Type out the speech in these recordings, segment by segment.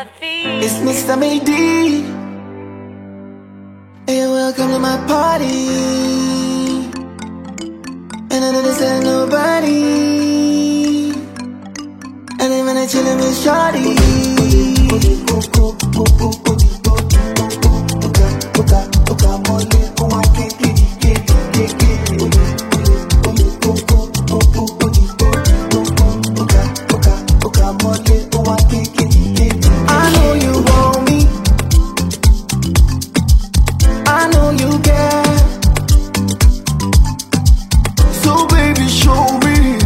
It's Mr. Mady. Hey, welcome to my party. And I didn't say nobody. And I'm gonna chillin' with shawty. I know you want me. I know you care. So baby, show me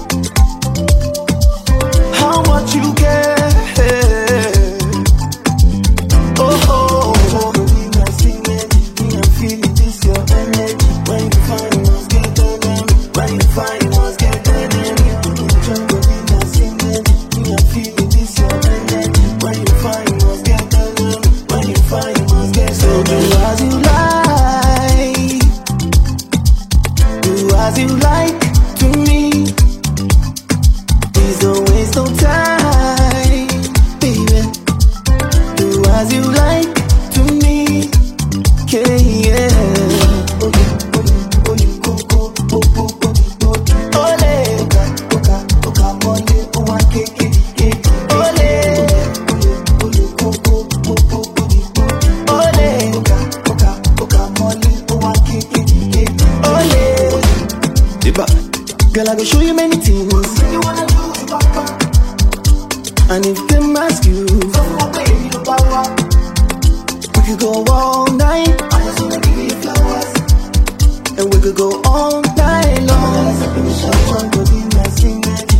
how much you care. Oh, oh, oh. I'm feeling this your energy. When you find us, get energy. When you find us, get energy. I'm feeling this your energy. When you find us, get energy. When you find us, get so do as you like. Do as you like to me. Please don't waste no time, baby. Do as you like to me. Yeah, yeah. Ole. Girl, I go show you many things. And if them ask you, we could go all night. And we could go all night long.